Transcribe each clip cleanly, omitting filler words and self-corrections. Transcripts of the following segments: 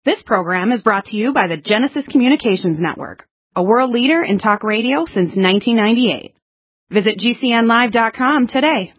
This program is brought to you by the Genesis Communications Network, a world leader in talk radio since 1998. Visit GCNlive.com today.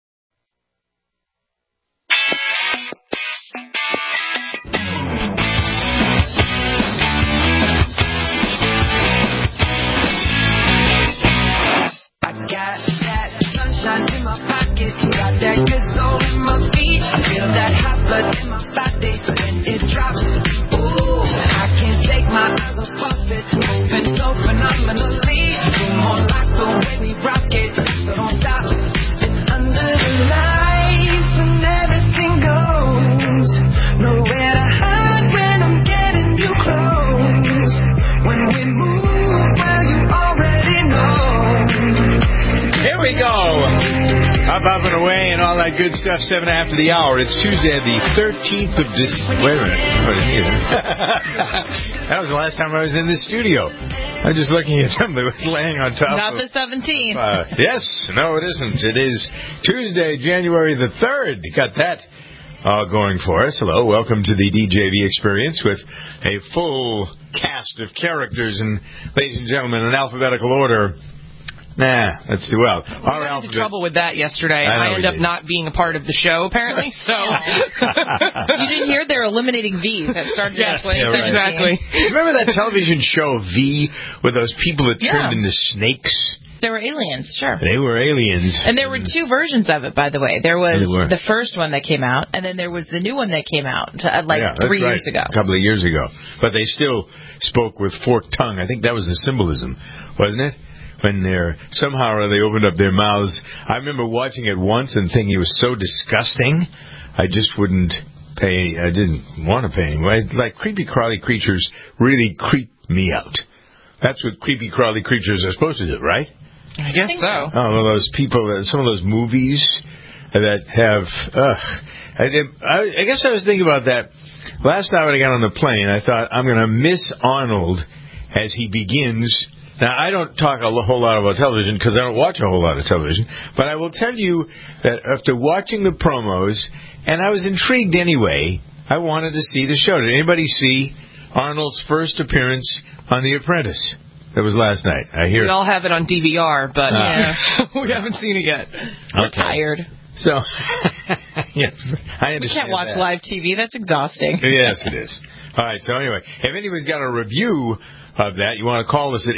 I got that sunshine in my pocket, got that good soul in my feet. I feel that hot blood in my body when it drops. Ooh, I can't take my eyes off of it, moving so phenomenally. You're more like the way we rock it, so don't stop. It's under the lights when everything goes. Nowhere to hide when I'm getting you close. When we move, well, you already know. Here we go. Up and away and all that good stuff, 7 after the hour. It's Tuesday, the 13th of December. Wait a minute. That was the last time I was in this studio. I was just looking at something that was laying on top Not the 17th. Yes. No, it isn't. It is Tuesday, January the 3rd. Got that going for us. Hello. Welcome to the DJV Experience with a full cast of characters and, ladies and gentlemen, in alphabetical order. Nah, that's too well. We got into trouble with that yesterday. I ended up not being a part of the show, apparently. So you didn't hear they're eliminating V's that started in 2017. Right. Exactly. Remember that television show V with those people that turned into snakes? They were aliens, sure. They were aliens. And there were two versions of it, by the way. There was the first one that came out, and then there was the new one that came out 3 years ago. A couple of years ago. But they still spoke with forked tongue. I think that was the symbolism, wasn't it? When somehow they opened up their mouths. I remember watching it once and thinking it was so disgusting, I just didn't want to pay anyway. Like creepy crawly creatures really creep me out. That's what creepy crawly creatures are supposed to do, right? I guess so. Oh, well, those people, some of those movies that have, I guess I was thinking about that. Last night when I got on the plane, I thought, I'm going to miss Arnold as he begins. Now, I don't talk a whole lot about television because I don't watch a whole lot of television, but I will tell you that after watching the promos, and I was intrigued anyway, I wanted to see the show. Did anybody see Arnold's first appearance on The Apprentice? That was last night. We all have it on DVR, but we haven't seen it yet. We're tired. So, yeah, I understand. We can't watch live TV. That's exhausting. Yes, it is. All right, so anyway, if anybody's got a review of that, you want to call us at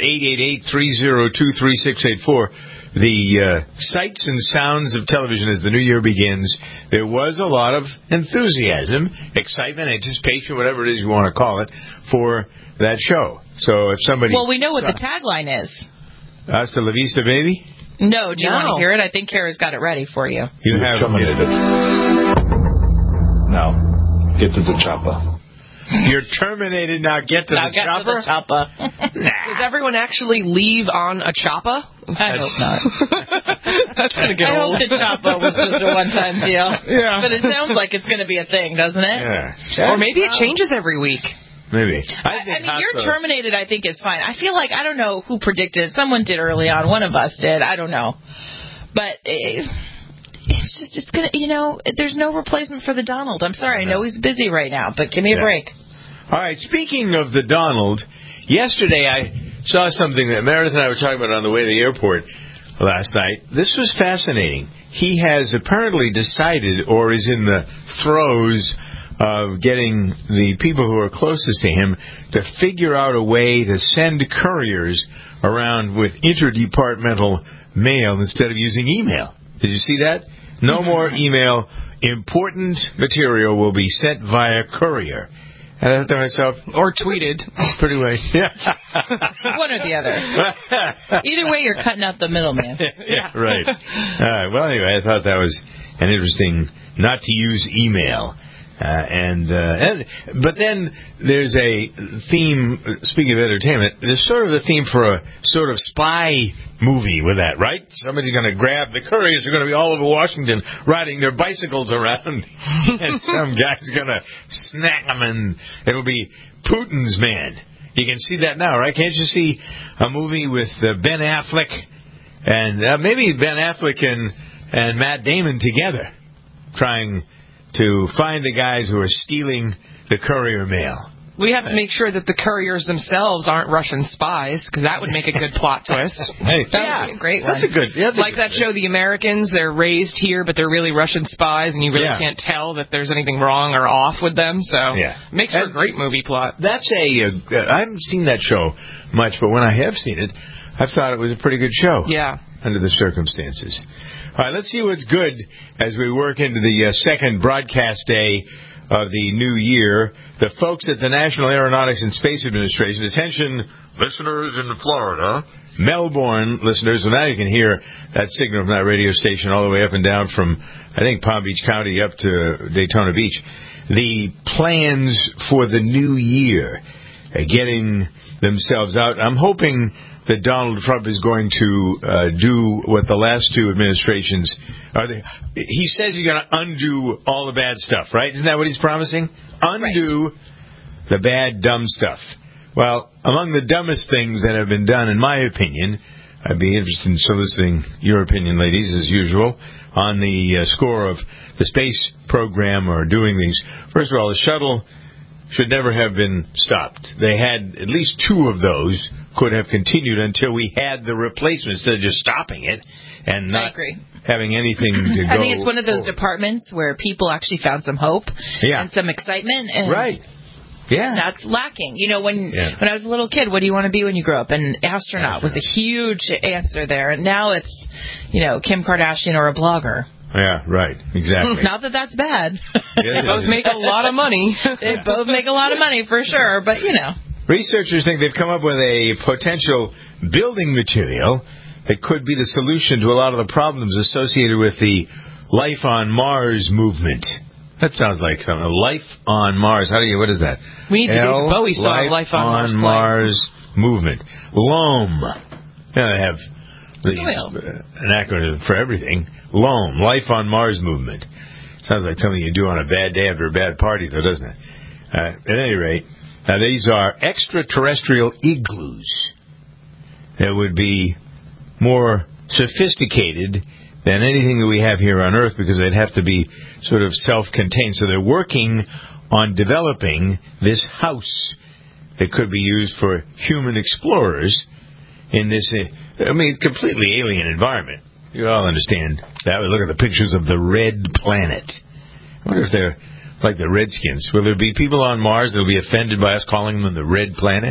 888-302-3684. The sights and sounds of television as the new year begins. There was a lot of enthusiasm, excitement, anticipation, whatever it is you want to call it, for that show. So if somebody... Well, we know what the tagline is. Hasta la vista, baby? No, do you want to hear it? I think Kara's got it ready for you. You have terminated. Now, get to the chopper. You're terminated, now get to the chopper? Does everyone actually leave on a chopper? I hope not. That's going to get old. I hope the chopper was just a one-time deal. Yeah. But it sounds like it's going to be a thing, doesn't it? Yeah. Or maybe it changes every week. Maybe. I mean, you're terminated, I think, is fine. I feel like, I don't know who predicted. Someone did early on. One of us did. I don't know. But... it's going to, there's no replacement for the Donald. I'm sorry. I know he's busy right now, but give me a break. All right. Speaking of the Donald, yesterday I saw something that Meredith and I were talking about on the way to the airport last night. This was fascinating. He has apparently decided, or is in the throes of getting the people who are closest to him to figure out a way to send couriers around with interdepartmental mail instead of using email. Did you see that? No more email. Important material will be sent via courier. And I thought to myself... Or tweeted. Pretty way. Yeah. One or the other. Either way, you're cutting out the middleman. Yeah, right. Well, anyway, I thought that was an interesting... Not to use email. But then there's a theme, speaking of entertainment, there's sort of a theme for a sort of spy movie with that, right? Somebody's going to grab, the couriers are going to be all over Washington riding their bicycles around, and some guy's going to snag them, and it'll be Putin's man. You can see that now, right? Can't you see a movie with Ben Affleck, and maybe Ben Affleck and Matt Damon together, trying to find the guys who are stealing the courier mail. We have to make sure that the couriers themselves aren't Russian spies, because that would make a good plot twist. Hey, That would be a great one. that's a good. That's a Like good that show, The Americans, they're raised here, but they're really Russian spies, and you really Yeah. can't tell that there's anything wrong or off with them. So Yeah. it makes for a And- great movie plot. That's I haven't seen that show much, but when I have seen it, I've thought it was a pretty good show. Yeah. Under the circumstances. All right, let's see what's good as we work into the second broadcast day of the new year. The folks at the National Aeronautics and Space Administration, attention, listeners in Florida, Melbourne listeners, so now you can hear that signal from that radio station all the way up and down from, I think, Palm Beach County up to Daytona Beach. The plans for the new year, getting themselves out. I'm hoping that Donald Trump is going to do what the last two administrations are. He says he's going to undo all the bad stuff, right? Isn't that what he's promising? Undo the bad, dumb stuff. Well, among the dumbest things that have been done, in my opinion, I'd be interested in soliciting your opinion, ladies, as usual, on the score of the space program or doing things. First of all, the shuttle should never have been stopped. They had at least two of those could have continued until we had the replacement instead of just stopping it and not having anything to go. I think it's one of those departments where people actually found some hope and some excitement. And right. Yeah. That's lacking. You know, when I was a little kid, what do you want to be when you grow up? And astronaut was a huge answer there. And now it's, you know, Kim Kardashian or a blogger. Yeah, right. Exactly. Not that that's bad. They both make a lot of money. They both make a lot of money for sure, but you know. Researchers think they've come up with a potential building material that could be the solution to a lot of the problems associated with the Life on Mars movement. That sounds like something. Life on Mars. What is that? We need the David Bowie song, Life on Mars movement. LOAM. Yeah, they have an acronym for everything. LOAM, Life on Mars movement. Sounds like something you do on a bad day after a bad party, though, doesn't it? At any rate, now these are extraterrestrial igloos that would be more sophisticated than anything that we have here on Earth because they'd have to be sort of self-contained. So they're working on developing this house that could be used for human explorers in this, completely alien environment. You all understand that. We look at the pictures of the red planet. I wonder if they're like the Redskins. Will there be people on Mars that will be offended by us calling them the red planet?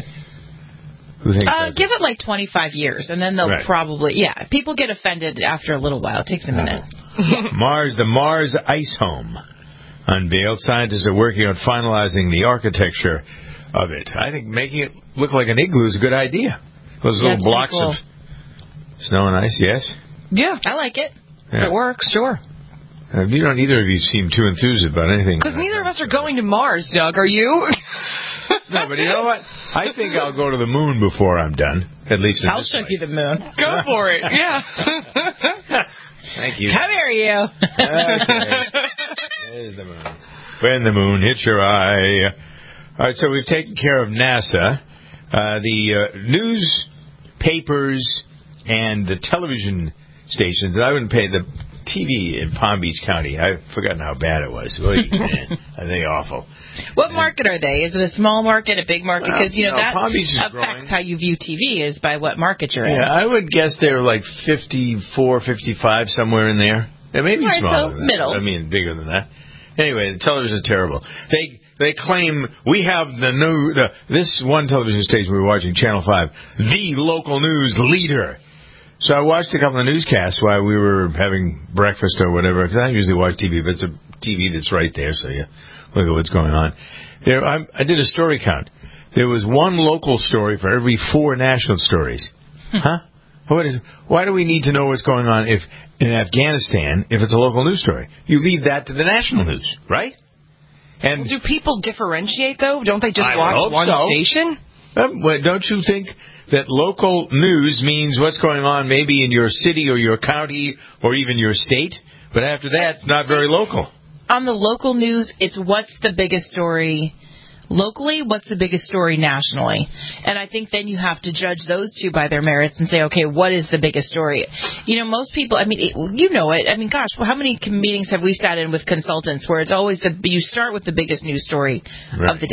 Give it like 25 years, and then they'll probably, people get offended after a little while. It takes a minute. The Mars Ice Home unveiled. Scientists are working on finalizing the architecture of it. I think making it look like an igloo is a good idea. Those little blocks of snow and ice, yes? Yeah, I like it. If it works, sure. Neither of you seem too enthused about anything. Because neither of us are going to Mars, Doug. Are you? No, but you know what? I think I'll go to the moon before I'm done. At least I'll show you the moon. Go for it. Yeah. Thank you. Come here, you. Okay. There's the moon. When the moon hits your eye. All right, so we've taken care of NASA. The newspapers and the television stations, and I wouldn't pay the TV in Palm Beach County. I've forgotten how bad it was. Oy, man, are they awful? What market are they? Is it a small market, a big market? Because, that Palm Beach is affects growing. how you view TV is by what market you're in. Yeah, I would guess they're like 54, 55, somewhere in there. They may be smaller than that. Middle. I mean, bigger than that. Anyway, the television is terrible. They claim we have this one television station we were watching, Channel 5, the local news leader. So I watched a couple of newscasts while we were having breakfast or whatever, because I usually watch TV, but it's a TV that's right there, so you look at what's going on. I did a story count. There was one local story for every 4 national stories. Huh? Why do we need to know what's going on in Afghanistan if it's a local news story? You leave that to the national news, right? And do people differentiate, though? Don't they just watch one station? Don't you think that local news means what's going on maybe in your city or your county or even your state? But after that, it's not very local. On the local news, it's what's the biggest story locally, what's the biggest story nationally. And I think then you have to judge those two by their merits and say, okay, what is the biggest story? Most people, you know it. Gosh, how many meetings have we sat in with consultants where it's always you start with the biggest news story of the day.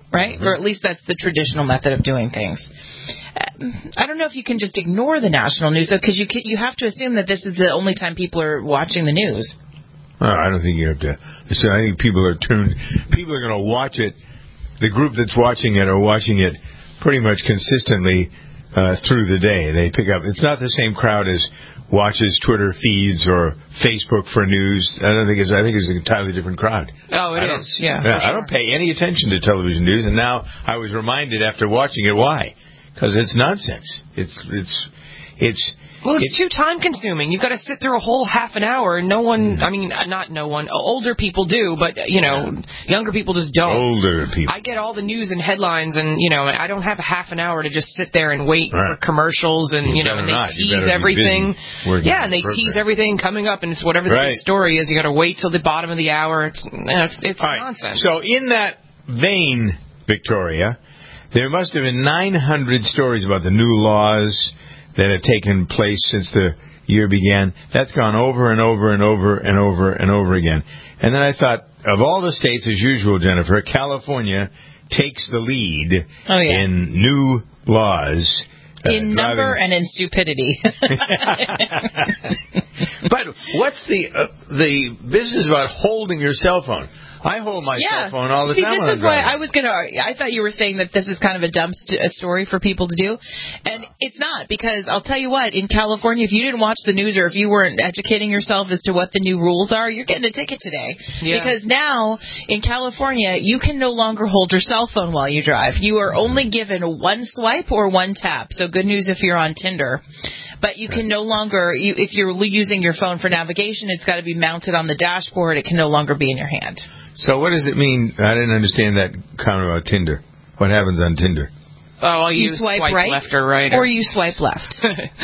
right? Or at least that's the traditional method of doing things. I don't know if you can just ignore the national news, though, because you have to assume that this is the only time people are watching the news. Well, I don't think you have to. So I think people are tuned. People are going to watch it. The group that's watching it are watching it pretty much consistently through the day. They pick up. It's not the same crowd as watches Twitter feeds or Facebook for news. I think it's an entirely different crowd. Oh, it is. Yeah. I don't pay any attention to television news, and now I was reminded after watching it why. Because it's nonsense. Well, it's too time consuming. You've got to sit through a whole half an hour. No one, I mean, not no one. Older people do, but, younger people just don't. Older people. I get all the news and headlines, and, I don't have a half an hour to just sit there and wait for commercials, and, and they tease everything. Yeah, and they tease everything coming up, and it's whatever the big story is. You got to wait till the bottom of the hour. It's nonsense. So in that vein, Victoria, there must have been 900 stories about the new laws that have taken place since the year began. That's gone over and over and over and over and over again. And then I thought, of all the states, as usual, Jennifer, California takes the lead in new laws. In number and in stupidity. But what's the business about holding your cell phone? I hold my cell phone all the time. This is why I thought you were saying that this is kind of a dumb story for people to do. And it's not, because I'll tell you what, in California, if you didn't watch the news or if you weren't educating yourself as to what the new rules are, you're getting a ticket today. Yeah. Because now, in California, you can no longer hold your cell phone while you drive. You are only given one swipe or one tap. So good news if you're on Tinder. But you can no longer, if you're using your phone for navigation, it's got to be mounted on the dashboard. It can no longer be in your hand. So what does it mean? I didn't understand that comment about Tinder. What happens on Tinder? Oh, you swipe right, left or right. Or you swipe left.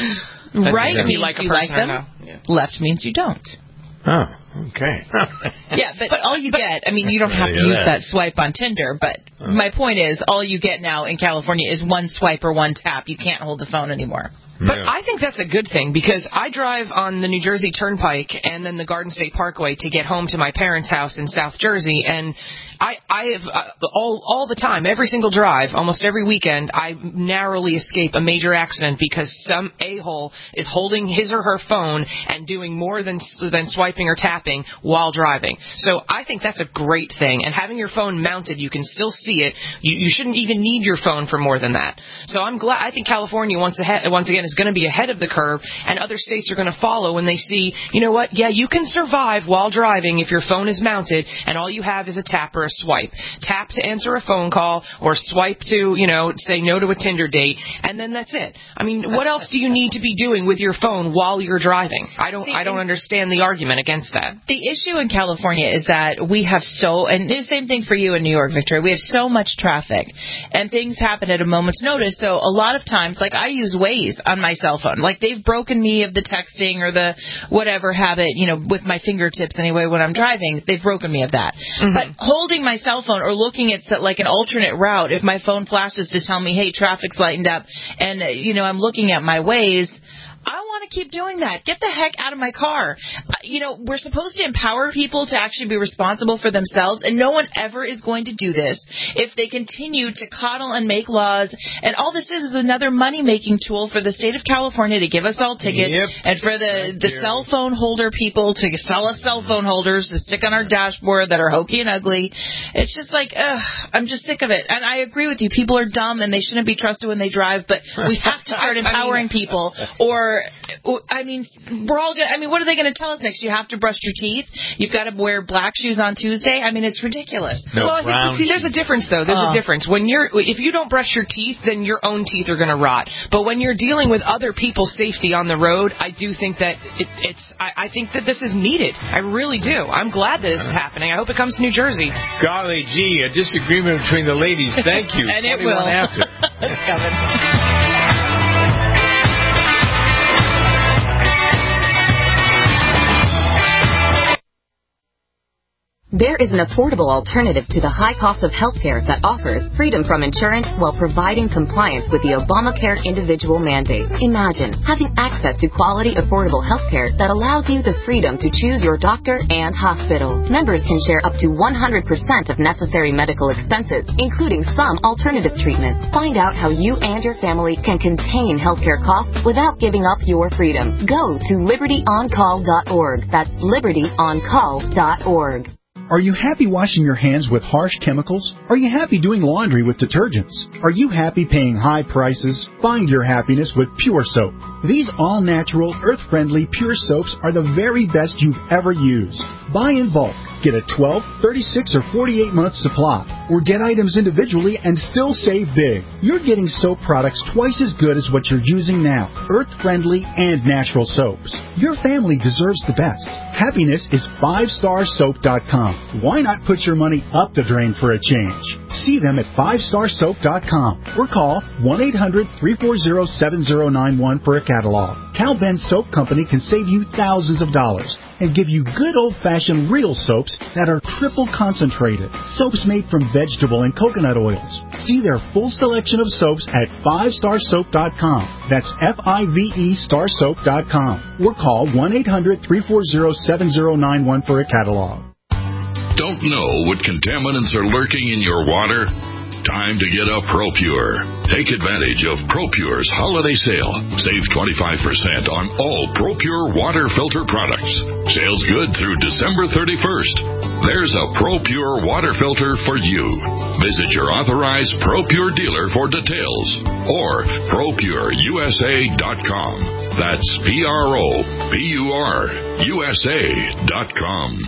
Right means you like them. No. Yeah. Left means you don't. Oh, okay. Yeah, but all you get, I mean, you don't have to use that swipe on Tinder, but my point is, all you get now in California is one swipe or one tap. You can't hold the phone anymore. But I think that's a good thing, because I drive on the New Jersey Turnpike and then the Garden State Parkway to get home to my parents' house in South Jersey, and I have all the time, every single drive, almost every weekend, I narrowly escape a major accident because some a-hole is holding his or her phone and doing more than swiping or tapping while driving. So I think that's a great thing. And having your phone mounted, you can still see it. You shouldn't even need your phone for more than that. So I'm glad. I think California once again is going to be ahead of the curve, and other states are going to follow when they see, you know what? Yeah, you can survive while driving if your phone is mounted and all you have is a tap or a swipe. Tap to answer a phone call, or swipe to, say no to a Tinder date, and then that's it. I mean, what else do you need to be doing with your phone while you're driving? I don't understand the argument against that. The issue in California is that we have and the same thing for you in New York, Victoria, we have so much traffic, and things happen at a moment's notice. So a lot of times, like I use Waze on my cell phone. Like they've broken me of the texting or the whatever habit, with my fingertips anyway when I'm driving. They've broken me of that. Mm-hmm. But holding my cell phone or looking at like an alternate route, if my phone flashes to tell me, hey, traffic's lightened up, and I'm looking at my Waze, I want to keep doing that. Get the heck out of my car. We're supposed to empower people to actually be responsible for themselves, and no one ever is going to do this if they continue to coddle and make laws. And all this is another money-making tool for the state of California to give us all tickets, and for the cell phone holder people to sell us cell phone holders to stick on our dashboard that are hokey and ugly. It's just like, I'm just sick of it. And I agree with you. People are dumb, and they shouldn't be trusted when they drive, but we have to start empowering people, or we're all going what are they going to tell us next? You have to brush your teeth? You've got to wear black shoes on Tuesday? I mean, it's ridiculous. No, well, I think, there's a difference, though. There's a difference. If you don't brush your teeth, then your own teeth are going to rot. But when you're dealing with other people's safety on the road, I do think that I think that this is needed. I really do. I'm glad that this is happening. I hope it comes to New Jersey. Golly gee, a disagreement between the ladies. Thank you. And it will. After. It's coming. There is an affordable alternative to the high cost of healthcare that offers freedom from insurance while providing compliance with the Obamacare individual mandate. Imagine having access to quality, affordable healthcare that allows you the freedom to choose your doctor and hospital. Members can share up to 100% of necessary medical expenses, including some alternative treatments. Find out how you and your family can contain healthcare costs without giving up your freedom. Go to libertyoncall.org. That's libertyoncall.org. Are you happy washing your hands with harsh chemicals? Are you happy doing laundry with detergents? Are you happy paying high prices? Find your happiness with Pure Soap. These all-natural, earth-friendly Pure Soaps are the very best you've ever used. Buy in bulk. Get a 12, 36, or 48-month supply. Or get items individually and still save big. You're getting soap products twice as good as what you're using now. Earth-friendly and natural soaps. Your family deserves the best. Happiness is 5starsoap.com. Why not put your money up the drain for a change? See them at 5starsoap.com or call 1-800-340-7091 for a catalog. Cal Ben Soap Company can save you thousands of dollars and give you good old-fashioned real soaps that are triple concentrated. Soaps made from vegetable and coconut oils. See their full selection of soaps at 5starsoap.com. That's F-I-V-E starsoap.com. Or call 1-800-340-7091 for a catalog. Don't know what contaminants are lurking in your water? Time to get a ProPure. Take advantage of ProPure's holiday sale. Save 25% on all ProPure water filter products. Sale's good through December 31st. There's a ProPure water filter for you. Visit your authorized ProPure dealer for details or ProPureUSA.com. That's ProPureUSA.com.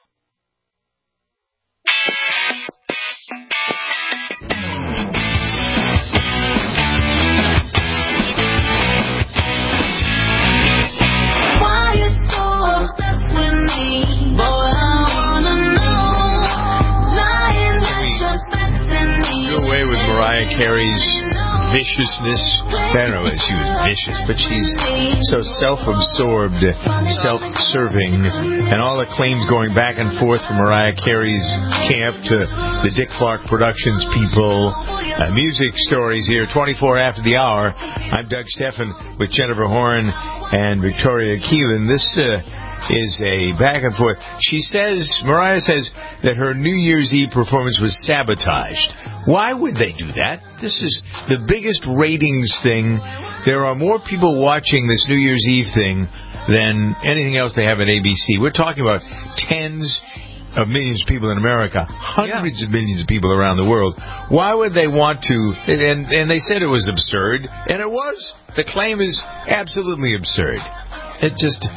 With Mariah Carey's viciousness. I don't know if she was vicious, but she's so self-absorbed, self-serving, and all the claims going back and forth from Mariah Carey's camp to the Dick Clark Productions people. Music stories here, 24 after the hour. I'm Doug Steffen with Jennifer Horn and Victoria Keelan. This is a back and forth. Mariah says that her New Year's Eve performance was sabotaged. Why would they do that? This is the biggest ratings thing. There are more people watching this New Year's Eve thing than anything else they have at ABC. We're talking about tens of millions of people in America, hundreds of millions of people around the world. Why would they want to? And they said it was absurd, and it was. The claim is absolutely absurd. I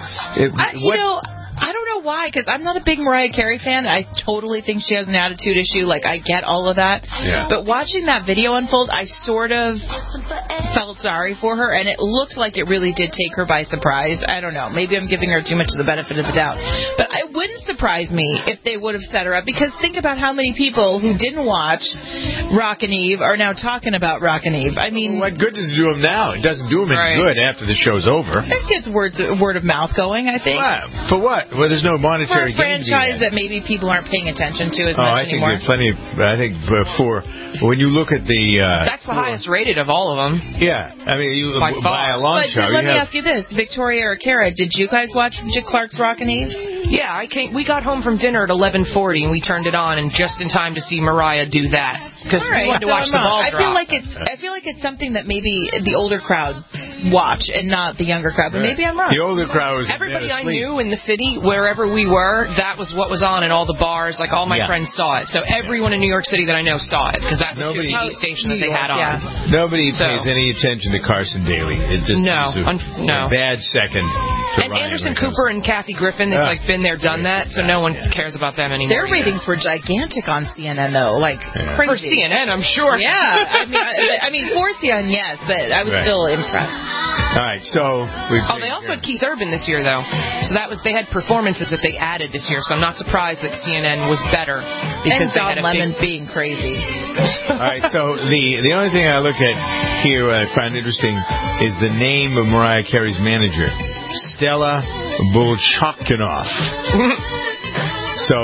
don't know why, because I'm not a big Mariah Carey fan. I totally think she has an attitude issue. Like, I get all of that. Yeah. But watching that video unfold, I sort of felt sorry for her, and it looked like it really did take her by surprise. I don't know. Maybe I'm giving her too much of the benefit of the doubt. But it wouldn't surprise me if they would have set her up, because think about how many people who didn't watch Rockin' Eve are now talking about Rockin' Eve. I mean, what good does it do them now? It doesn't do them any good after the show's over. It gets word of mouth going, I think. Wow. For what? Well, there's no monetary gain. For a franchise that maybe people aren't paying attention to as much anymore. I think there's plenty. I think for when you look at the that's the highest rated of all of them. Yeah, I mean, by a long shot. But let me ask you this, Victoria or Kara, did you guys watch Dick Clark's Rockin' Eve? Yeah, we got home from dinner at 11:40 and we turned it on, and just in time to see Mariah do that because we wanted to watch the ball drop. I feel like it's something that maybe the older crowd watch and not the younger crowd, but maybe I'm wrong. The older crowd was everybody I knew in the city, wherever we were, that was what was on in all the bars. Like, all my friends saw it. So everyone in New York City that I know saw it, because that was just the station that they had on. Yeah. Nobody pays any attention to Carson Daly. It just a bad second to and Ryan Anderson Cooper and Kathy Griffin, it's like been there, done that, so no one cares about them anymore. Their ratings were gigantic on CNN, though. Like, crazy. For CNN, I'm sure. Yeah. I mean, for CNN, yes, but I was still impressed. All right, so they also had Keith Urban this year, though. So they had performances that they added this year. So I'm not surprised that CNN was better because and Don Lemon being crazy. All right, so the only thing I look at here I find interesting is the name of Mariah Carey's manager, Stella Bolchakinoff. So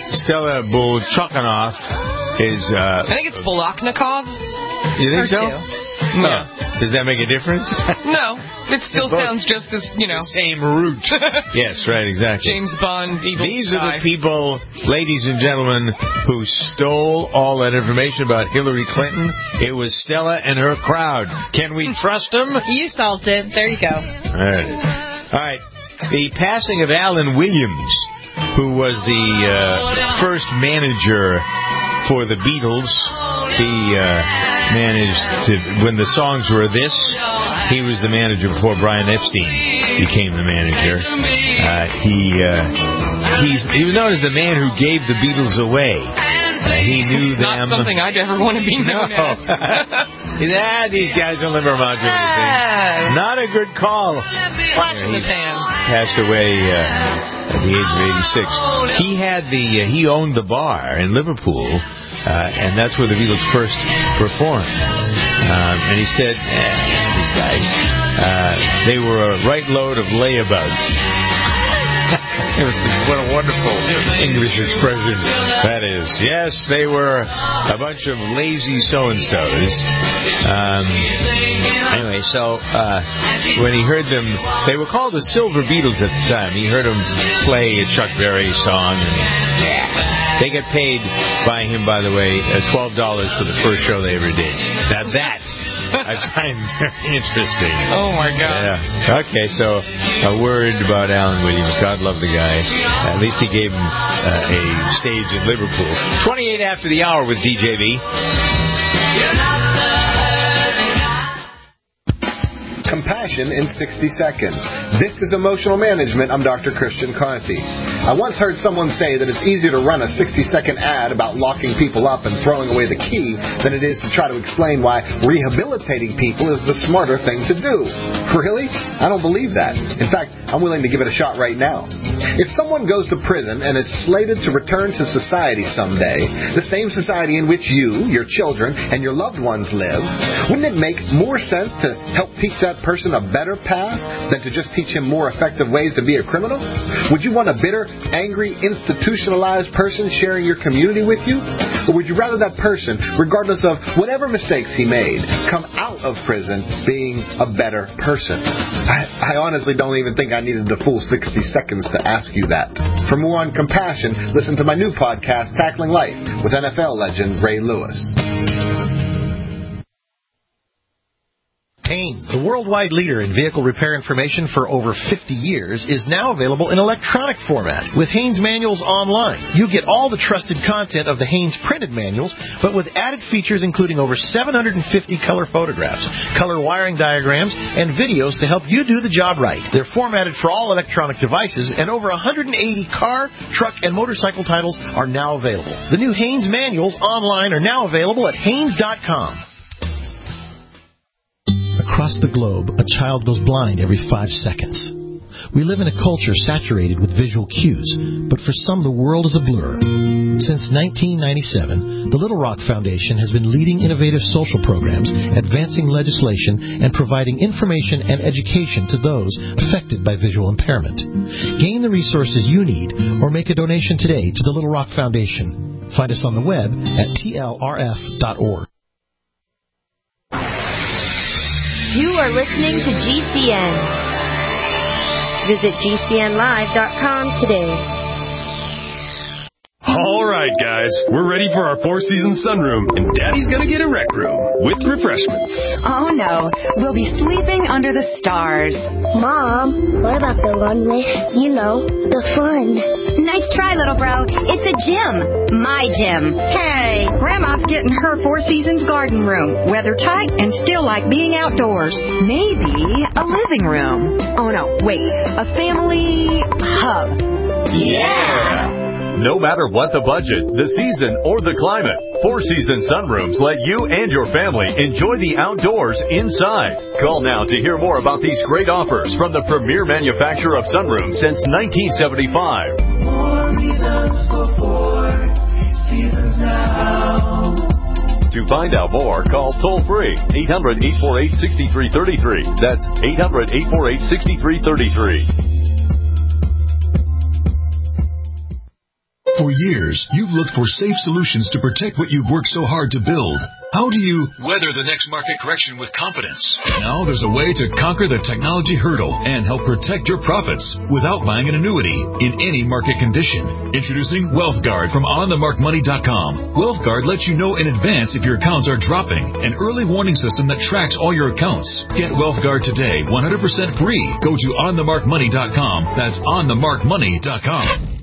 Stella Bulchakhanov is... I think it's Bulaknikov. You think so? No. Does that make a difference? No. It still sounds just as, Same root. Yes, right, exactly. James Bond, evil These are the people, ladies and gentlemen, who stole all that information about Hillary Clinton. It was Stella and her crowd. Can we trust them? You solved it. There you go. There it is. All right. The passing of Alan Williams, who was the first manager for the Beatles. He managed to, when the songs were this, he was the manager before Brian Epstein became the manager. He was known as the man who gave the Beatles away. He knew it's them. Not something I'd ever want to be known as. These guys don't ever amount to anything. Not a good call. Flash in the pan. Passed away at the age of 86. He owned the bar in Liverpool, and that's where the Beatles first performed. And he said, these guys, they were a right load of layabouts. What a wonderful English expression that is. Yes, they were a bunch of lazy so-and-sos. Anyway, so when he heard them, they were called the Silver Beatles at the time. He heard them play a Chuck Berry song. And they get paid by him, by the way, $12 for the first show they ever did. Now that I find very interesting. Oh, my God. Yeah. Okay, so a word about Alan Williams. God love the guy. At least he gave him a stage in Liverpool. 28 after the hour with DJV. Compassion in 60 seconds. This is Emotional Management. I'm Dr. Christian Conti. I once heard someone say that it's easier to run a 60-second ad about locking people up and throwing away the key than it is to try to explain why rehabilitating people is the smarter thing to do. Really? I don't believe that. In fact, I'm willing to give it a shot right now. If someone goes to prison and is slated to return to society someday, the same society in which you, your children, and your loved ones live, wouldn't it make more sense to help teach that person a better path than to just teach him more effective ways to be a criminal? Would you want a bitter, angry, institutionalized person sharing your community with you? Or would you rather that person, regardless of whatever mistakes he made, come out of prison being a better person? I honestly don't even think I needed the full 60 seconds to ask you that. For more on compassion, listen to my new podcast, Tackling Life, with NFL legend Ray Lewis. Haynes, the worldwide leader in vehicle repair information for over 50 years, is now available in electronic format with Haynes Manuals Online. You get all the trusted content of the Haynes printed manuals, but with added features including over 750 color photographs, color wiring diagrams, and videos to help you do the job right. They're formatted for all electronic devices, and over 180 car, truck, and motorcycle titles are now available. The new Haynes Manuals Online are now available at Haynes.com. Across the globe, a child goes blind every 5 seconds. We live in a culture saturated with visual cues, but for some the world is a blur. Since 1997, the Little Rock Foundation has been leading innovative social programs, advancing legislation, and providing information and education to those affected by visual impairment. Gain the resources you need or make a donation today to the Little Rock Foundation. Find us on the web at tlrf.org. You are listening to GCN. Visit GCNlive.com today. All right, guys, we're ready for our four-season sunroom, and Daddy's gonna get a rec room with refreshments. Oh, no. We'll be sleeping under the stars. Mom, what about the run list? You know, the fun. Nice try, little bro. It's a gym. My gym. Hey, Grandma's getting her Four Seasons garden room. Weather tight and still like being outdoors. Maybe a living room. Oh, no, wait. A family hub. Yeah! No matter what the budget, the season, or the climate, Four Seasons Sunrooms let you and your family enjoy the outdoors inside. Call now to hear more about these great offers from the premier manufacturer of sunrooms since 1975. More reasons for Four Seasons now. To find out more, call toll-free 800-848-6333. That's 800-848-6333. For years, you've looked for safe solutions to protect what you've worked so hard to build. How do you weather the next market correction with confidence? Now there's a way to conquer the technology hurdle and help protect your profits without buying an annuity in any market condition. Introducing WealthGuard from OnTheMarkMoney.com. WealthGuard lets you know in advance if your accounts are dropping. An early warning system that tracks all your accounts. Get WealthGuard today, 100% free. Go to OnTheMarkMoney.com. That's OnTheMarkMoney.com.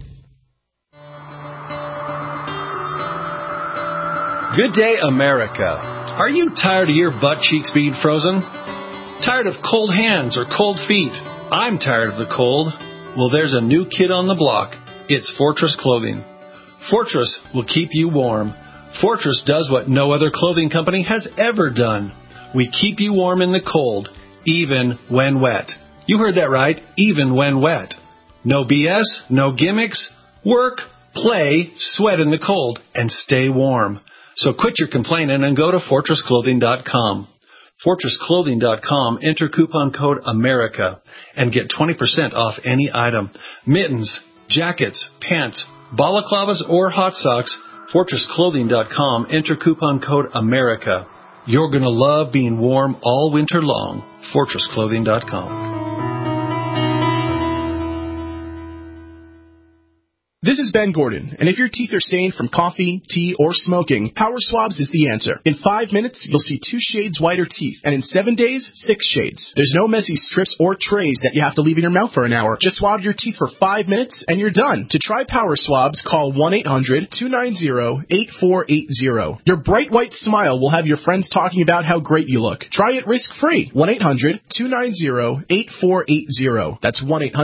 Good day, America. Are you tired of your butt cheeks being frozen? Tired of cold hands or cold feet? I'm tired of the cold. Well, there's a new kid on the block. It's Fortress Clothing. Fortress will keep you warm. Fortress does what no other clothing company has ever done. We keep you warm in the cold, even when wet. You heard that right, even when wet. No BS, no gimmicks. Work, play, sweat in the cold, and stay warm. So quit your complaining and go to FortressClothing.com. FortressClothing.com, enter coupon code AMERICA and get 20% off any item. Mittens, jackets, pants, balaclavas, or hot socks. FortressClothing.com, enter coupon code AMERICA. You're going to love being warm all winter long. FortressClothing.com. This is Ben Gordon, and if your teeth are stained from coffee, tea, or smoking, Power Swabs is the answer. In 5 minutes, you'll see 2 shades whiter teeth, and in 7 days, 6 shades. There's no messy strips or trays that you have to leave in your mouth for an hour. Just swab your teeth for 5 minutes, and you're done. To try Power Swabs, call 1-800-290-8480. Your bright white smile will have your friends talking about how great you look. Try it risk-free. 1-800-290-8480. That's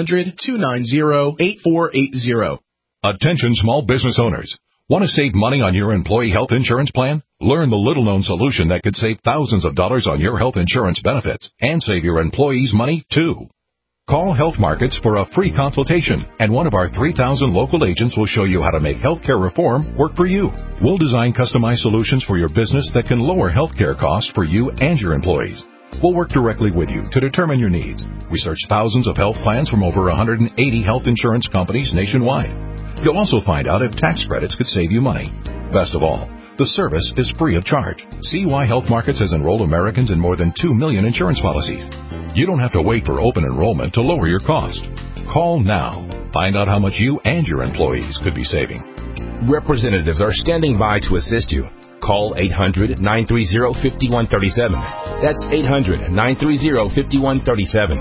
1-800-290-8480. Attention small business owners. Want to save money on your employee health insurance plan? Learn the little-known solution that could save thousands of dollars on your health insurance benefits and save your employees money, too. Call Health Markets for a free consultation, and one of our 3,000 local agents will show you how to make healthcare reform work for you. We'll design customized solutions for your business that can lower healthcare costs for you and your employees. We'll work directly with you to determine your needs. Research thousands of health plans from over 180 health insurance companies nationwide. You'll also find out if tax credits could save you money. Best of all, the service is free of charge. See why Health Markets has enrolled Americans in more than 2 million insurance policies. You don't have to wait for open enrollment to lower your cost. Call now. Find out how much you and your employees could be saving. Representatives are standing by to assist you. Call 800-930-5137. That's 800-930-5137.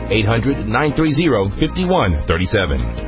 800-930-5137.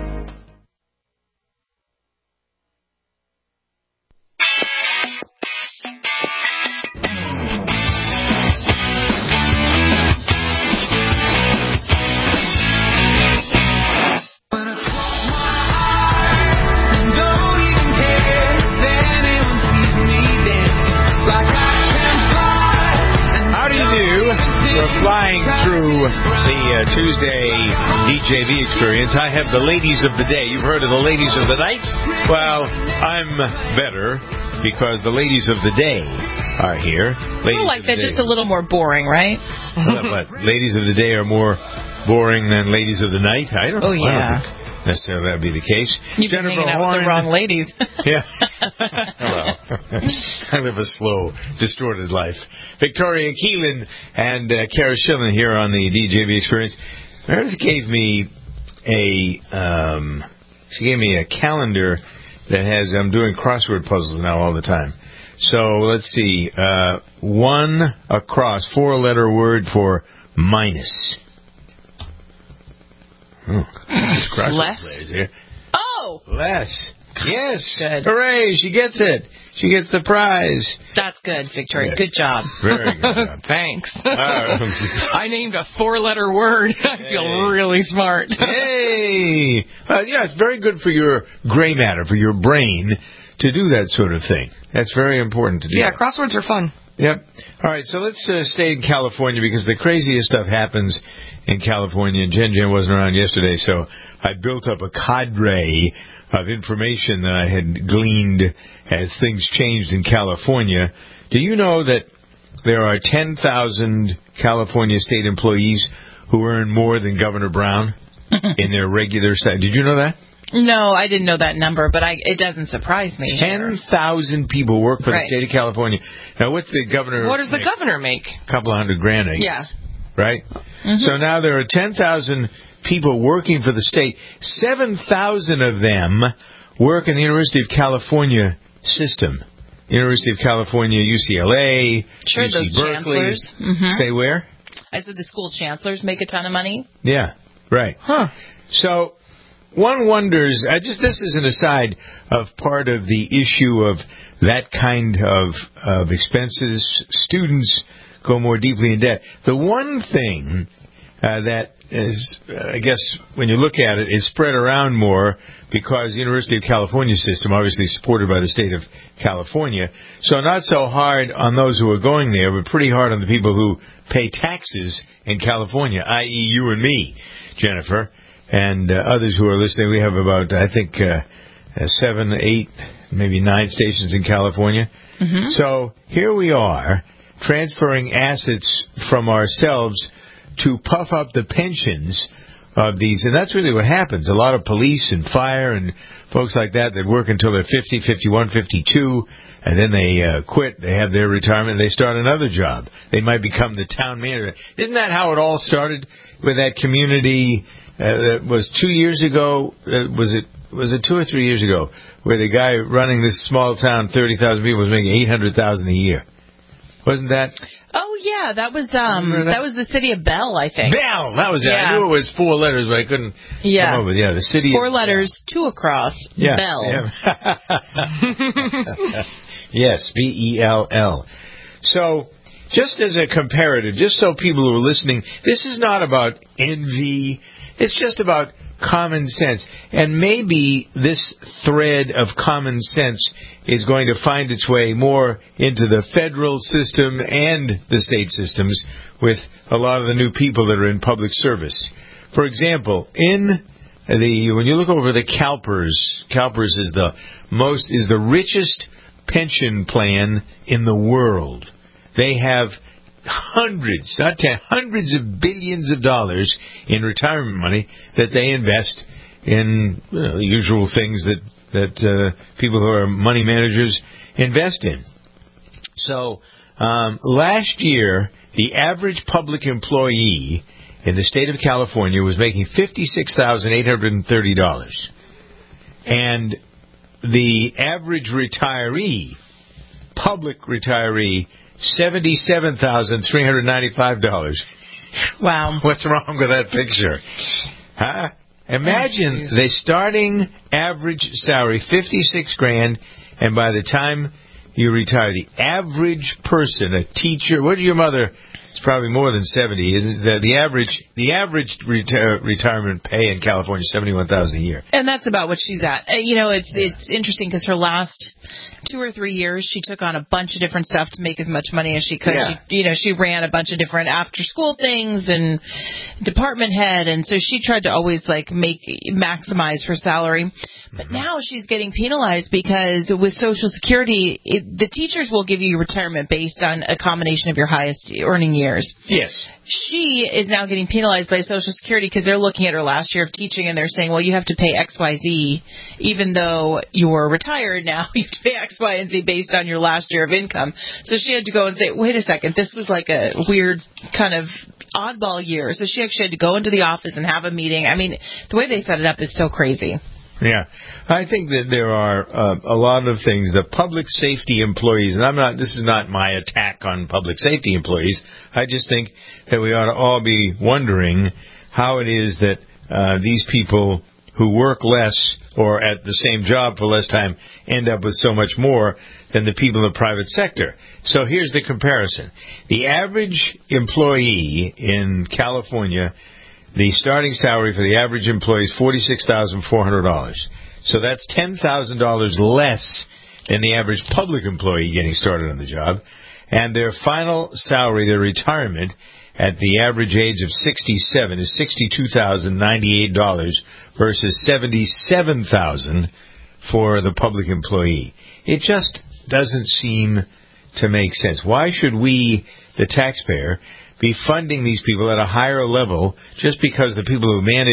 Tuesday DJV experience. I have the ladies of the day. You've heard of the ladies of the night? Well, I'm better because the ladies of the day are here. Ladies like that, just a little more boring, right? But ladies of the day are more boring than ladies of the night? I don't know. Oh, yeah. I don't think necessarily that would be the case. You've been hanging out with the wrong ladies. Yeah. Well, I live a slow, distorted life. Victoria Keelan and Kara Schillen here on the DJV experience. Meredith gave me a calendar that has, I'm doing crossword puzzles now all the time. So let's see, one across, 4-letter word for minus. Less? Here. Oh! Less. Yes. Good. Hooray, she gets it. She gets the prize. That's good, Victoria. Yes. Good job. Very good job. Thanks. I named a 4-letter word. I feel really smart. Hey! Yeah, it's very good for your gray matter, for your brain, to do that sort of thing. That's very important to do. Yeah, crosswords are fun. Yep. All right, so let's stay in California because the craziest stuff happens in California. Jen wasn't around yesterday, so I built up a cadre of information that I had gleaned as things changed in California. Do you know that there are 10,000 California state employees who earn more than Governor Brown in their regular salary? Did you know that? No, I didn't know that number, but it doesn't surprise me. 10,000 people work for the state of California. Now, what's the governor? What does the governor make? A couple $100,000, I guess. Yeah. Right? Mm-hmm. So now there are 10,000 people working for the state. 7,000 of them work in the University of California system. University of California, UCLA, sure, UC those Berkeley. Chancellors. Mm-hmm. Say where? I said the school chancellors make a ton of money. Yeah, right. Huh. So one wonders, this is an aside of part of the issue of that kind of expenses. Students go more deeply in debt. The one thing that is, I guess, when you look at it, is spread around more because the University of California system, obviously supported by the state of California, so not so hard on those who are going there, but pretty hard on the people who pay taxes in California, i.e. you and me, Jennifer, and others who are listening. We have about, I think, 7, 8, maybe 9 stations in California. Mm-hmm. So here we are, transferring assets from ourselves to puff up the pensions of these. And that's really what happens. A lot of police and fire and folks like that work until they're 50, 51, 52, and then they quit. They have their retirement, and they start another job. They might become the town manager. Isn't that how it all started with that community that was 2 years ago? Was it 2 or 3 years ago, where the guy running this small town, 30,000 people, was making $800,000 a year? Wasn't that? Oh yeah, that was the city of Bell, I think. Bell, that was it. Yeah. I knew it was 4 letters, but I couldn't come up with the city. 4 letters, 2 across. Yeah. Bell. Yeah. Yes, Bell. So, just as a comparative, just so people who are listening, this is not about envy. It's just about common sense. And maybe this thread of common sense is going to find its way more into the federal system and the state systems with a lot of the new people that are in public service. For example, when you look over the CalPERS is the richest pension plan in the world. They have hundreds of billions of dollars in retirement money that they invest in the usual things that people who are money managers invest in. So last year, the average public employee in the state of California was making $56,830, and the average public retiree, $77,395. Wow. What's wrong with that picture? Huh? Imagine the starting average salary, $56,000, and by the time you retire, the average person, a teacher, what is your mother? It's probably more than 70, isn't it? The average retirement pay in California is $71,000 a year. And that's about what she's at. It's interesting because her last 2 or 3 years, she took on a bunch of different stuff to make as much money as she could. Yeah. She ran a bunch of different after-school things and department head, and so she tried to always maximize her salary. But now she's getting penalized because with Social Security, the teachers will give you retirement based on a combination of your highest earning years. Yes. She is now getting penalized by Social Security because they're looking at her last year of teaching and they're saying, well, you have to pay X, Y, Z, even though you're retired now. You have to pay X, Y, and Z based on your last year of income. So she had to go and say, wait a second, this was like a weird kind of oddball year. So she actually had to go into the office and have a meeting. I mean, the way they set it up is so crazy. Yeah, I think that there are a lot of things. The public safety employees, and this is not my attack on public safety employees. I just think that we ought to all be wondering how it is that these people who work less or at the same job for less time end up with so much more than the people in the private sector. So here's the comparison. The average employee in California, the starting salary for the average employee is $46,400. So that's $10,000 less than the average public employee getting started on the job. And their final salary, their retirement, at the average age of 67 is $62,098 versus $77,000 for the public employee. It just doesn't seem to make sense. Why should we, the taxpayer, be funding these people at a higher level just because the people who manage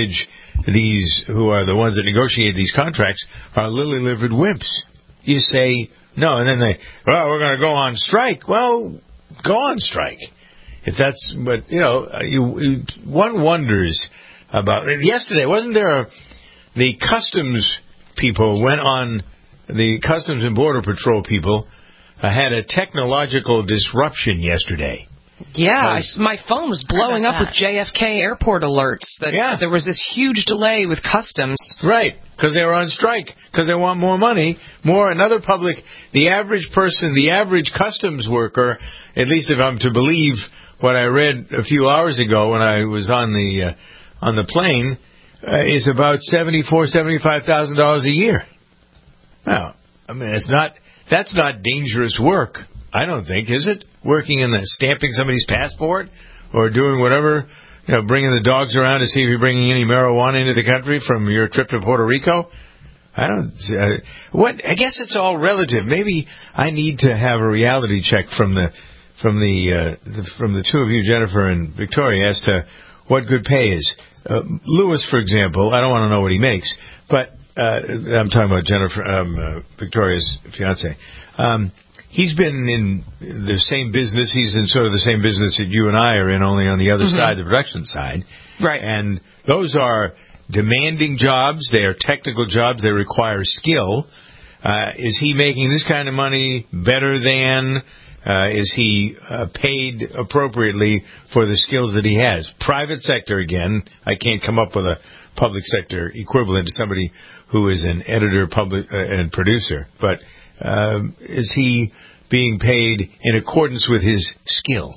these who are the ones that negotiate these contracts are lily-livered wimps. You say no, and then we're going to go on strike. Well, go on strike. If that's, but one wonders about yesterday. Wasn't there the customs people went on, the Customs and Border Patrol people had a technological disruption yesterday. Yeah, my phone was blowing up with JFK airport alerts that there was this huge delay with customs. Right, because they were on strike, because they want more money, another public. The average person, the average customs worker, at least if I'm to believe what I read a few hours ago when I was on the plane, is about $75,000 a year. Now, I mean, that's not dangerous work. I don't think, is it? Working in stamping somebody's passport or doing whatever, bringing the dogs around to see if you're bringing any marijuana into the country from your trip to Puerto Rico. I guess it's all relative. Maybe I need to have a reality check from the two of you, Jennifer and Victoria, as to what good pay is. Lewis, for example, I don't want to know what he makes, but I'm talking about Jennifer, Victoria's fiance. He's been in the same business. He's in sort of the same business that you and I are in, only on the other side, the production side. Right. And those are demanding jobs. They are technical jobs. They require skill. Is he making this kind of money better than? Is he paid appropriately for the skills that he has? Private sector, again, I can't come up with a public sector equivalent to somebody who is an editor, and producer. But is he being paid in accordance with his skill?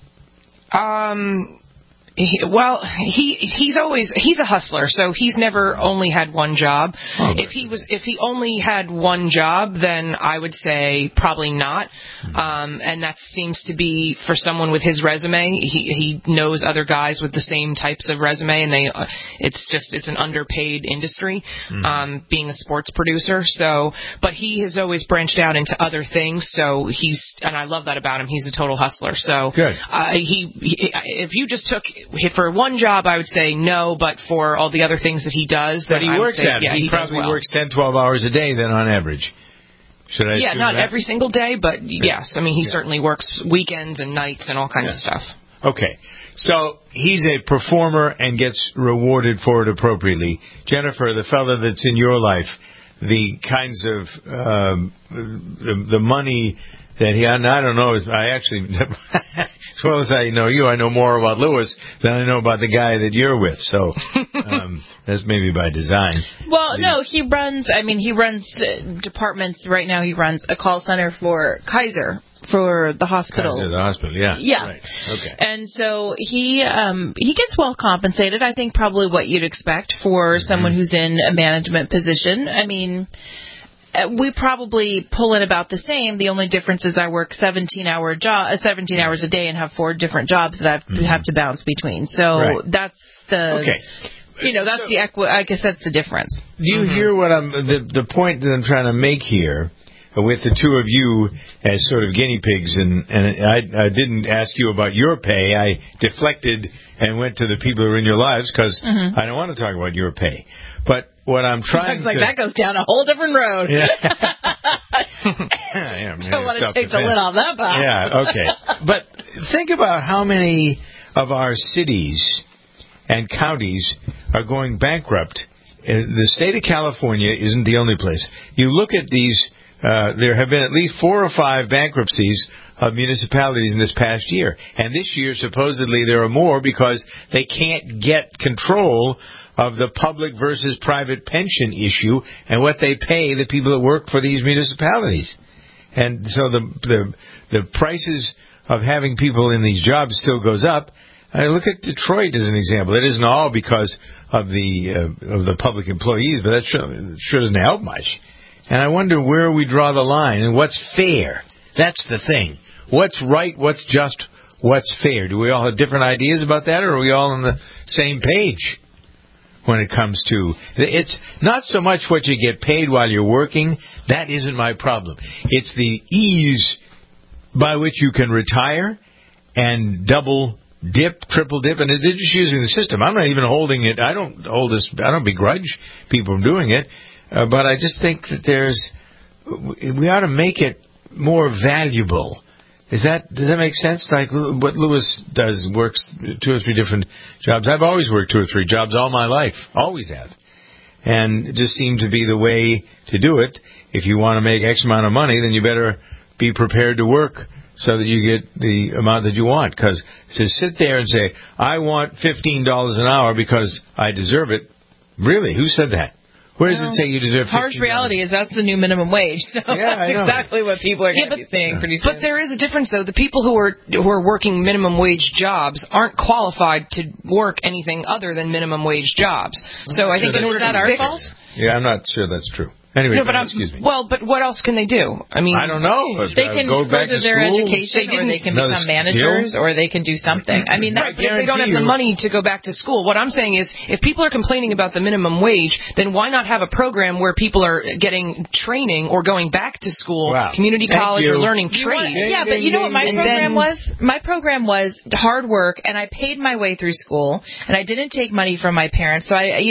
He's a hustler, so he's never only had one job. If he only had one job, then I would say probably not. And that seems to be for someone with his resume. He knows other guys with the same types of resume, and it's an underpaid industry, being a sports producer. So, but he has always branched out into other things. So and I love that about him. He's a total hustler. So good. If you just took for one job, I would say no, but for all the other things that he does, but he works at it. He probably works 10, 12 hours a day then on average. Should I? Yeah, not that? Every single day, but yes. I mean, he certainly works weekends and nights and all kinds of stuff. Okay. So he's a performer and gets rewarded for it appropriately. Jennifer, the fellow that's in your life, the kinds of the money that he, and I don't know, I actually, as well as I know you, I know more about Lewis than I know about the guy that you're with. So that's maybe by design. Well, no, he runs departments. Right now he runs a call center for Kaiser, for the hospital. Kaiser, the hospital, yeah. Yeah. Right. Okay. And so he gets well compensated. I think probably what you'd expect for someone who's in a management position. I mean, we probably pull in about the same. The only difference is I work 17 hours a day and have 4 different jobs that I have to bounce between. So that's the that's I guess that's the difference. Do you hear what the point that I'm trying to make here with the two of you as sort of guinea pigs? And I didn't ask you about your pay. I deflected and went to the people who are in your lives because I don't want to talk about your pay. But what I'm trying to... that goes down a whole different road. Yeah. Don't want to take the lid off that box. Yeah, okay. But think about how many of our cities and counties are going bankrupt. The state of California isn't the only place. You look at these... there have been at least 4 or 5 bankruptcies of municipalities in this past year. And this year, supposedly, there are more because they can't get control of the public versus private pension issue and what they pay the people that work for these municipalities. And so the prices of having people in these jobs still goes up. I look at Detroit as an example. It isn't all because of the public employees, but that sure doesn't help much. And I wonder where we draw the line and what's fair. That's the thing. What's right, what's just, what's fair? Do we all have different ideas about that, or are we all on the same page when it comes to... It's not so much what you get paid while you're working. That isn't my problem. It's the ease by which you can retire and double dip, triple dip, and they're just using the system. I'm not even holding it. I don't begrudge people from doing it, but I just think that we ought to make it more valuable. Does that make sense? Like what Lewis does, works 2 or 3 different jobs. I've always worked 2 or 3 jobs all my life, always have, and it just seemed to be the way to do it. If you want to make X amount of money, then you better be prepared to work so that you get the amount that you want. Because to sit there and say, I want $15 an hour because I deserve it, really, who said that? Where does it say you deserve $15? Harsh reality is that's the new minimum wage. So that's exactly what people are going to be saying pretty soon. But there is a difference, though. The people who are working minimum wage jobs aren't qualified to work anything other than minimum wage jobs. So I think in order to fix... Yeah, I'm not sure that's true. Anyway, excuse me. Well, but what else can they do? I mean, I don't know. They can go back further to their school. education, or they can become managers, or they can do something. I mean, right, but if they don't have the money to go back to school, what I'm saying is, if people are complaining about the minimum wage, then why not have a program where people are getting training or going back to school, community college, or learning trades? Yeah, but you know what my program was? My program was hard work, and I paid my way through school, and I didn't take money from my parents. So I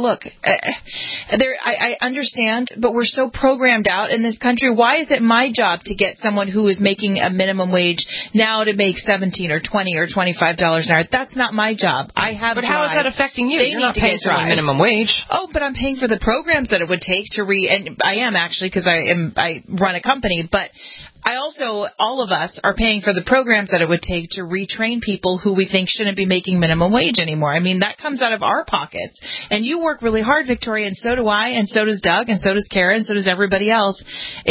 understand, but we're so programmed out in this country. Why is it my job to get someone who is making a minimum wage now to make $17 or $20 or $25 an hour? That's not my job. I have. But how is that affecting you? You're not paying for minimum wage. Oh, but I'm paying for the programs that it would take to and I am actually, because I run a company, but I also, all of us are paying for the programs that it would take to retrain people who we think shouldn't be making minimum wage anymore. I mean, that comes out of our pockets. And you work really hard, Victoria, and so do I, and so does Doug, and so does Kara, and so does everybody else.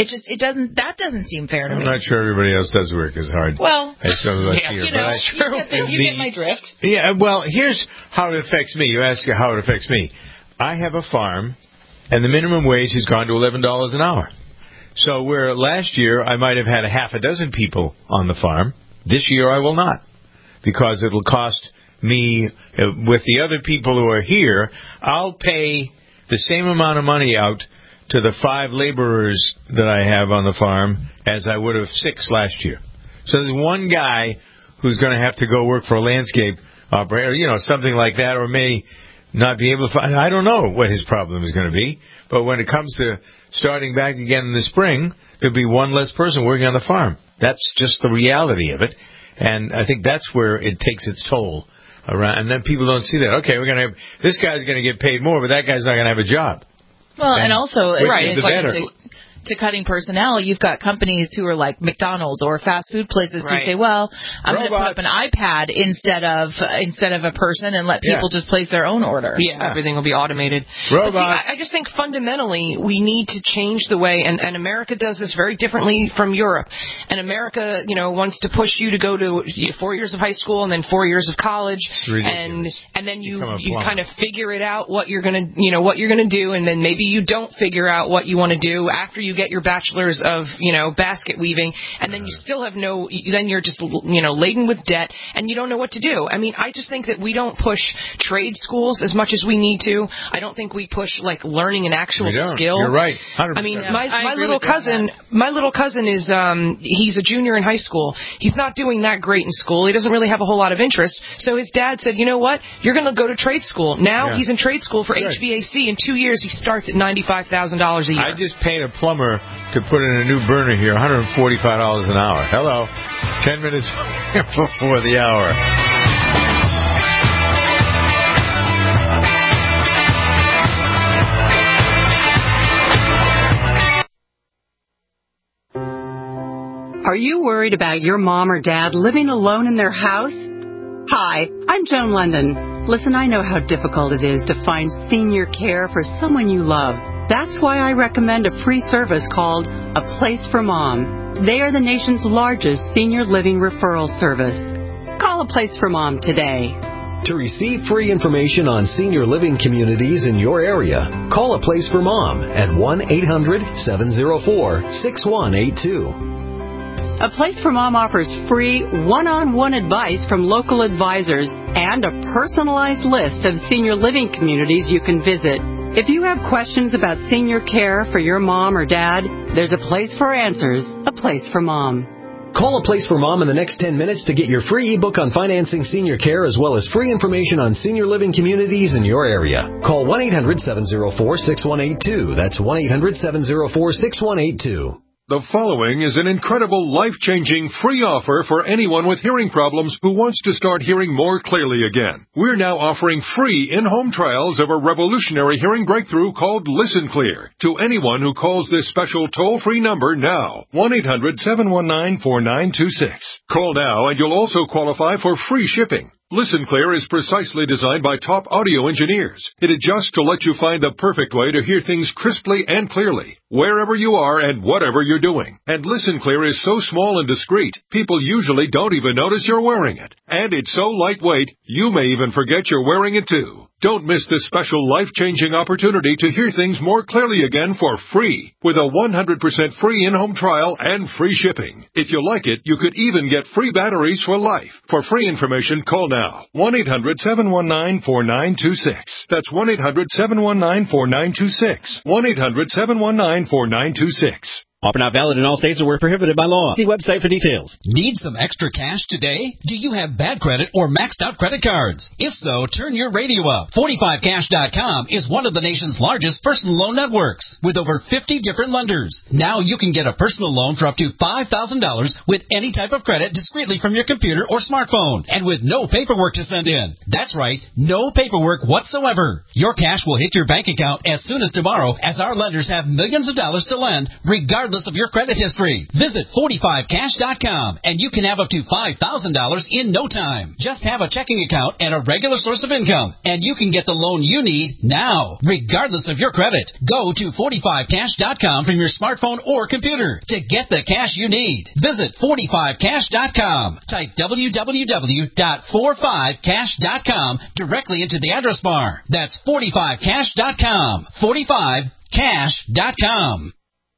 That doesn't seem fair to me. I'm not sure everybody else does work as hard. Well, as some of us here. You get my drift. Yeah, well, here's how it affects me. You ask how it affects me. I have a farm, and the minimum wage has gone to $11 an hour. So where last year I might have had a half a dozen people on the farm, this year I will not, because it will cost me, with the other people who are here, I'll pay the same amount of money out to the 5 laborers that I have on the farm as I would have 6 last year. So there's one guy who's going to have to go work for a landscape operator, something like that, or may not be able to find. I don't know what his problem is going to be, but when it comes to starting back again in the spring, there'll be one less person working on the farm. That's just the reality of it, and I think that's where it takes its toll around. And then people don't see that. Okay, we're going to have this guy's going to get paid more, but that guy's not going to have a job. Well, and also, it's like to cutting personnel, you've got companies who are like McDonald's or fast food places who say, well, I'm going to put up an iPad instead of a person and let people just place their own order. Yeah, everything will be automated. Robots. See, I just think fundamentally we need to change the way, and America does this very differently from Europe. And America, wants to push you to go to 4 years of high school and then 4 years of college, and then you kind of figure it out what you're going to do, and then maybe you don't figure out what you want to do after you get your bachelor's of, basket weaving, and then you still have then you're just, laden with debt, and you don't know what to do. I mean, I just think that we don't push trade schools as much as we need to. I don't think we push, learning an actual skill. You're right. 100%. I mean, my little cousin is, he's a junior in high school. He's not doing that great in school. He doesn't really have a whole lot of interest. So his dad said, you know what? You're going to go to trade school. Now he's in trade school for HVAC. In 2 years, he starts at $95,000 a year. I just paid a plumber to put in a new burner here, $145 an hour. Hello. 10 minutes before the hour. Are you worried about your mom or dad living alone in their house? Hi, I'm Joan London. Listen, I know how difficult it is to find senior care for someone you love. That's why I recommend a free service called A Place for Mom. They are the nation's largest senior living referral service. Call A Place for Mom today. To receive free information on senior living communities in your area, call A Place for Mom at 1-800-704-6182. A Place for Mom offers free one-on-one advice from local advisors and a personalized list of senior living communities you can visit. If you have questions about senior care for your mom or dad, there's a place for answers, A Place for Mom. Call A Place for Mom in the next 10 minutes to get your free ebook on financing senior care as well as free information on senior living communities in your area. Call 1-800-704-6182. That's 1-800-704-6182. The following is an incredible, life-changing free offer for anyone with hearing problems who wants to start hearing more clearly again. We're now offering free in-home trials of a revolutionary hearing breakthrough called Listen Clear to anyone who calls this special toll-free number now, 1-800-719-4926. Call now and you'll also qualify for free shipping. Listen Clear is precisely designed by top audio engineers. It adjusts to let you find the perfect way to hear things crisply and clearly, wherever you are and whatever you're doing. And Listen Clear is so small and discreet, people usually don't even notice you're wearing it. And it's so lightweight, you may even forget you're wearing it too. Don't miss this special life-changing opportunity to hear things more clearly again for free, with a 100% free in-home trial and free shipping. If you like it, you could even get free batteries for life. For free information, call now. 1-800-719-4926. That's 1-800-719-4926. 1-800-719-4926. Offer not valid in all states or where prohibited by law. See website for details. Need some extra cash today? Do you have bad credit or maxed out credit cards? If so, turn your radio up. 45cash.com is one of the nation's largest personal loan networks with over 50 different lenders. Now you can get a personal loan for up to $5,000 with any type of credit discreetly from your computer or smartphone and with no paperwork to send in. That's right, no paperwork whatsoever. Your cash will hit your bank account as soon as tomorrow as our lenders have millions of dollars to lend regardless of your credit history. Visit 45cash.com and you can have up to $5,000 in no time. Just have a checking account and a regular source of income and you can get the loan you need now, regardless of your credit. Go to 45cash.com from your smartphone or computer to get the cash you need. Visit 45cash.com. Type www.45cash.com directly into the address bar. That's 45cash.com. 45cash.com.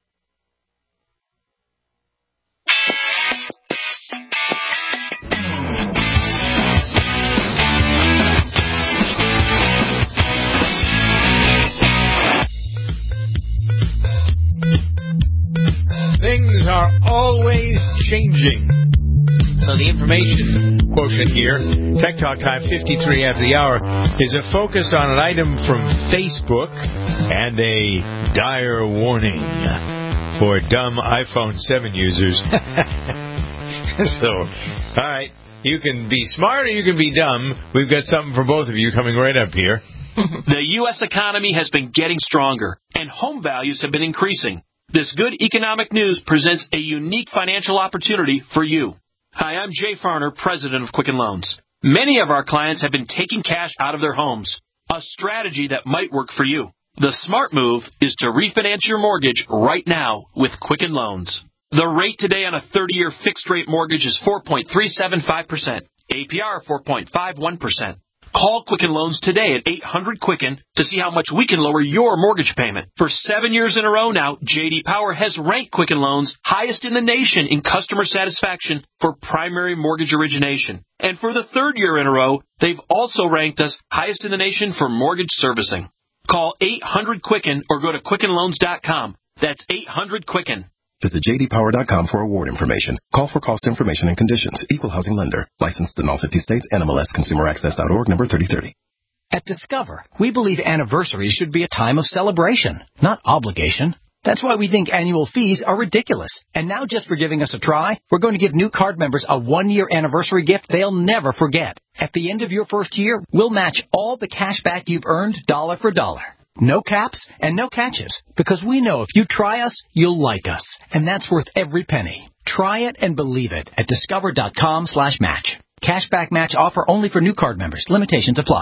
Things are always changing. So the information quotient here, Tech Talk Time 53 after the hour, is a focus on an item from Facebook and a dire warning for dumb iPhone 7 users. So, all right, you can be smart or you can be dumb. We've got something for both of you coming right up here. The U.S. economy has been getting stronger, and home values have been increasing. This good economic news presents a unique financial opportunity for you. Hi, I'm Jay Farner, president of Quicken Loans. Many of our clients have been taking cash out of their homes, a strategy that might work for you. The smart move is to refinance your mortgage right now with Quicken Loans. The rate today on a 30-year fixed-rate mortgage is 4.375%, APR 4.51%. Call Quicken Loans today at 800-QUICKEN to see how much we can lower your mortgage payment. For 7 years in a row now, J.D. Power has ranked Quicken Loans highest in the nation in customer satisfaction for primary mortgage origination. And for the 3rd year in a row, they've also ranked us highest in the nation for mortgage servicing. Call 800-QUICKEN or go to QuickenLoans.com. That's 800-QUICKEN. Visit jdpower.com for award information. Call for cost information and conditions. Equal housing lender. Licensed in all 50 states. NMLS ConsumerAccess.org, number 3030. At Discover, we believe anniversaries should be a time of celebration, not obligation. That's why we think annual fees are ridiculous. And now, just for giving us a try, we're going to give new card members a 1-year anniversary gift they'll never forget. At the end of your first year, we'll match all the cash back you've earned dollar for dollar. No caps and no catches, because we know if you try us, you'll like us. And that's worth every penny. Try it and believe it at discover.com/match. Cashback match offer only for new card members. Limitations apply.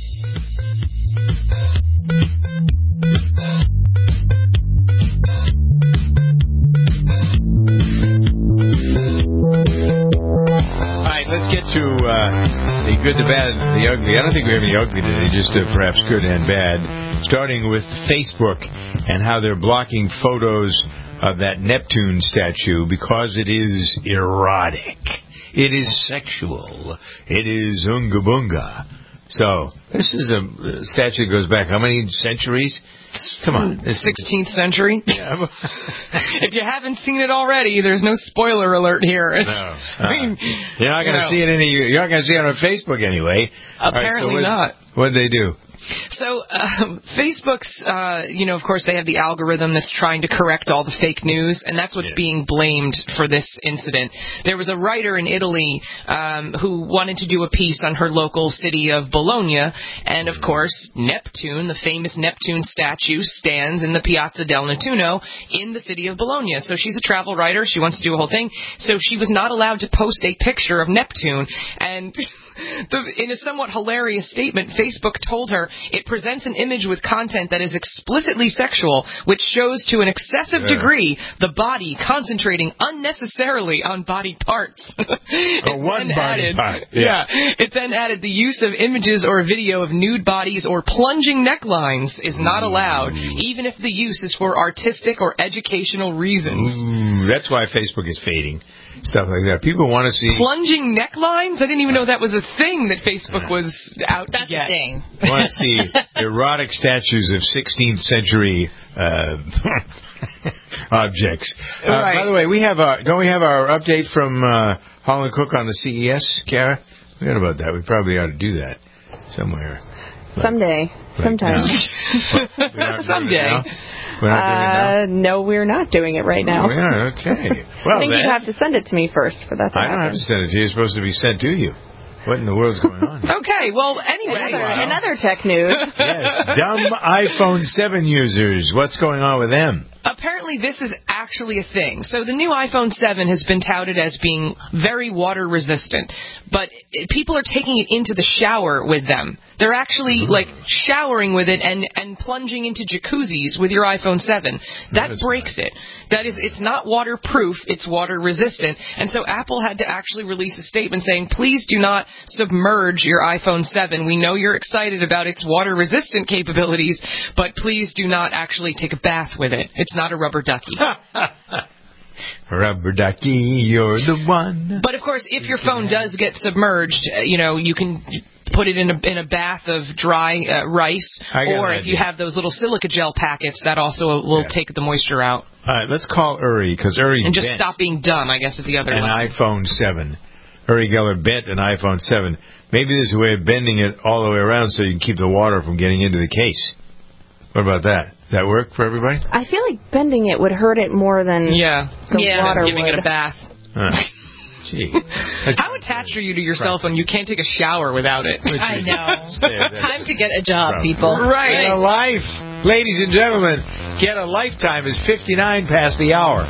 All right, let's get to the good, the bad, the ugly. I don't think we have any ugly today, just perhaps good and bad. Starting with Facebook and how they're blocking photos of that Neptune statue because it is erotic. It is sexual. It is unga bunga. So this is a statue that goes back how many centuries? Come on. The 16th century. Yeah. If you haven't seen it already, there's no spoiler alert here. No. I mean, you're not going to see it you're not going to see it on Facebook anyway. Apparently not. What'd they do? So, Facebook's, of course, they have the algorithm that's trying to correct all the fake news, and that's what's being blamed for this incident. There was a writer in Italy who wanted to do a piece on her local city of Bologna, and, of course, Neptune, the famous Neptune statue, stands in the Piazza del Nettuno in the city of Bologna. So she's a travel writer. She wants to do a whole thing. So she was not allowed to post a picture of Neptune, and in a somewhat hilarious statement, Facebook told her it presents an image with content that is explicitly sexual, which shows to an excessive degree the body concentrating unnecessarily on body parts. One body part. Yeah. It then added the use of images or video of nude bodies or plunging necklines is not allowed, even if the use is for artistic or educational reasons. That's why Facebook is fading. Stuff like that. People want to see plunging necklines. I didn't even know that was a thing that Facebook was out to get. That's a thing. Want to see erotic statues of 16th century objects. Right. By the way, don't we have our update from Holland Cook on the CES, Kara? We forgot about that. We probably ought to do that somewhere. Someday. Sometime. Someday. We're not doing it now? No, we're not doing it right now. We are, okay. Well, I think you'd have to send it to me first for that to happen. I don't have to send it to you. It's supposed to be sent to you. What in the world's going on? Okay, well, anyway. Another tech news. Yes, dumb iPhone 7 users. What's going on with them? Apparently this is actually a thing. So the new iPhone 7 has been touted as being very water resistant, but people are taking it into the shower with them. They're actually showering with it and plunging into jacuzzis with your iPhone 7. That breaks it. It's not waterproof, it's water resistant. And so Apple had to actually release a statement saying, please do not submerge your iPhone 7. We know you're excited about its water resistant capabilities, but please do not actually take a bath with it. It's not a rubber ducky. Rubber ducky, you're the one. But of course, if your phone does get submerged, you can put it in a bath of dry rice, or if you have those little silica gel packets, that also will take the moisture out. All right, let's call Uri, because Uri and just stop being dumb, I guess, is the other lesson. An iPhone 7. Uri Geller bent an iPhone 7. Maybe there's a way of bending it all the way around so you can keep the water from getting into the case. What about that? Does that work for everybody? I feel like bending it would hurt it more than the water giving would. It a bath. Gee. How attached are you to your cell phone? You can't take a shower without it. I know. Time to get a job, people. Right. Get a life. Ladies and gentlemen, get a lifetime is 59 past the hour.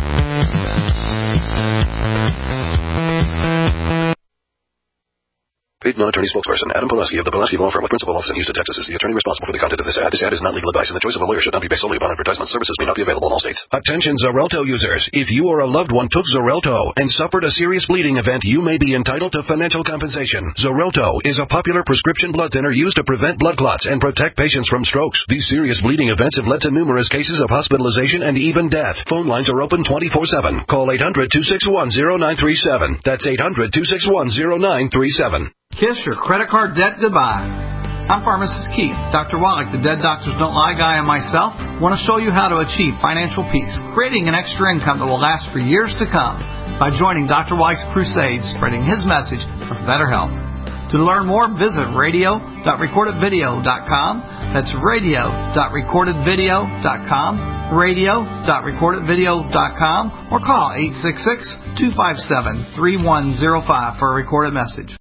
Paid non-attorney spokesperson Adam Pulaski of the Pulaski Law Firm with principal office in Houston, Texas is the attorney responsible for the content of this ad. This ad is not legal advice, and the choice of a lawyer should not be based solely upon advertisement. Services may not be available in all states. Attention Xarelto users. If you or a loved one took Xarelto and suffered a serious bleeding event, you may be entitled to financial compensation. Xarelto is a popular prescription blood thinner used to prevent blood clots and protect patients from strokes. These serious bleeding events have led to numerous cases of hospitalization and even death. Phone lines are open 24/7. Call 800-261-0937. That's 800-261-0937. Kiss your credit card debt goodbye. I'm Pharmacist Keith. Dr. Wallach, the Dead Doctors Don't Lie guy, and myself want to show you how to achieve financial peace, creating an extra income that will last for years to come by joining Dr. Wallach's crusade, spreading his message of better health. To learn more, visit radio.recordedvideo.com. That's radio.recordedvideo.com, radio.recordedvideo.com, or call 866-257-3105 for a recorded message.